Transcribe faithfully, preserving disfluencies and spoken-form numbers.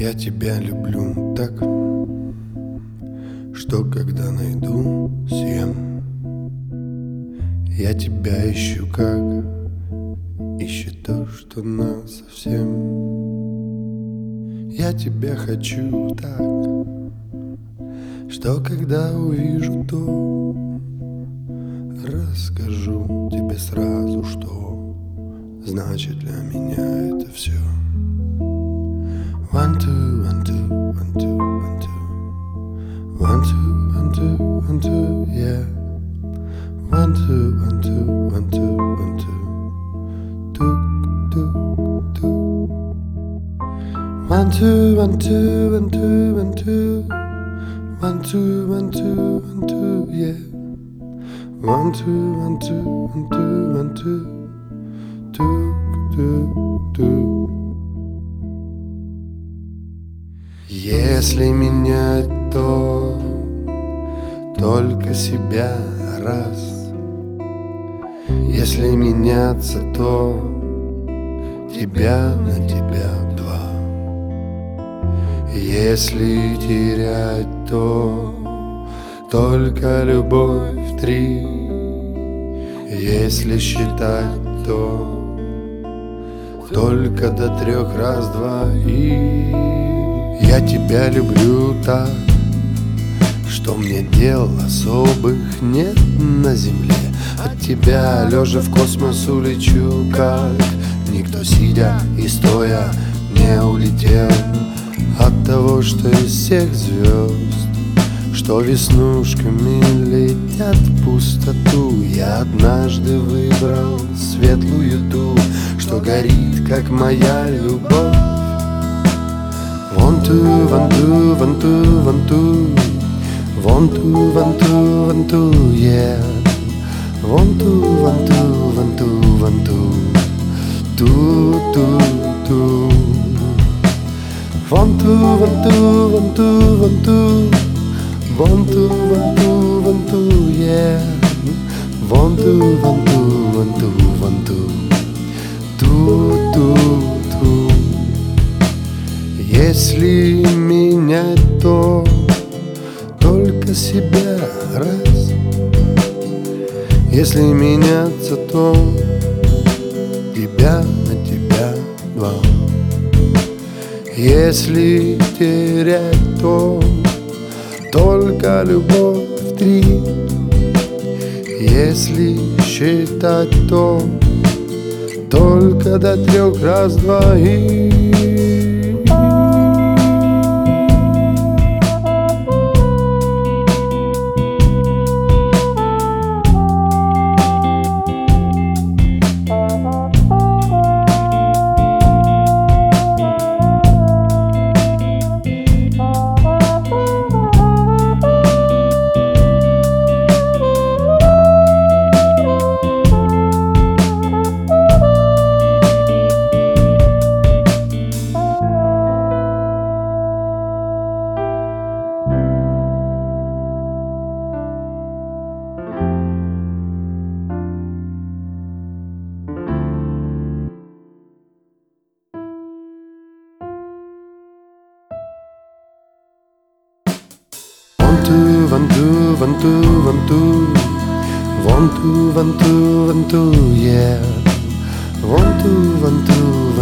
Я тебя люблю так, что когда найду, съем. Я тебя ищу, как ищет то, что нас совсем. Я тебя хочу так, что когда увижу, то расскажу тебе сразу, что значит для меня это все. One, two, one, two, one, two, one, two. One, two, one, two, one, two, yeah. One, two, one, two, one, two, one, two. Tuk, tuk, tuk. One, two, one, two, one, two, one, two. One, two, one, two, one, two, yeah. One, two, one, two, one, two, one, two. Tuk, tuk, tuk. Если менять, то только себя раз. Если меняться, то тебя на тебя два. Если терять, то только любовь три. Если считать, то только до трех раз-два. И я тебя люблю так, что мне дел особых нет на земле. От тебя, лежа в космос, улечу, как никто, сидя и стоя, не улетел. От того, что из всех звезд, что веснушками летят в пустоту, я однажды выбрал светлую ту, что горит, как моя любовь. One, two, one, two, one, two, one, two. One, two, one, two, one, two, yeah. One, two, one, two, one, two, one, two. Two, two, two. One, two, one, two, one, two, one, two. One, two, one, two, one, two, yeah. One, two, one, two, one, two, one, two. Two, two, two. Если менять, то только себя раз. Если меняться, то тебя на тебя два. Если терять, то только любовь три. Если считать, то только до трех раз-два. И one, two, one, two, one, two. One, two, one, two, one, two, yeah. One, two, one, two.